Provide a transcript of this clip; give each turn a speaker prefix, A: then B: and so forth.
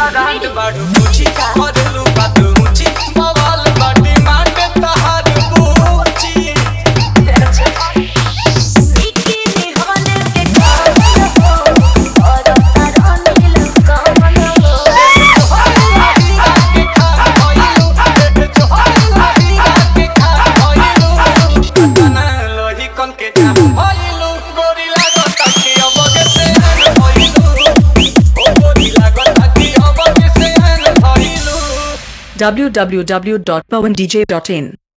A: brand बाडू पूछी करलू बात ऊंची बवाल बाटी मांडे तहार पूछी
B: बिकिनी होने के काम हो और तारा नील कमल हो
A: के खान होइलू पेट जोहला के खान होइलू तना लोही कन के जाम होइलू गोरी लागो ताकी अबगे से होइलू ओ गोरी लागो ताकी अबगे से होइलू
C: www.pawandj.in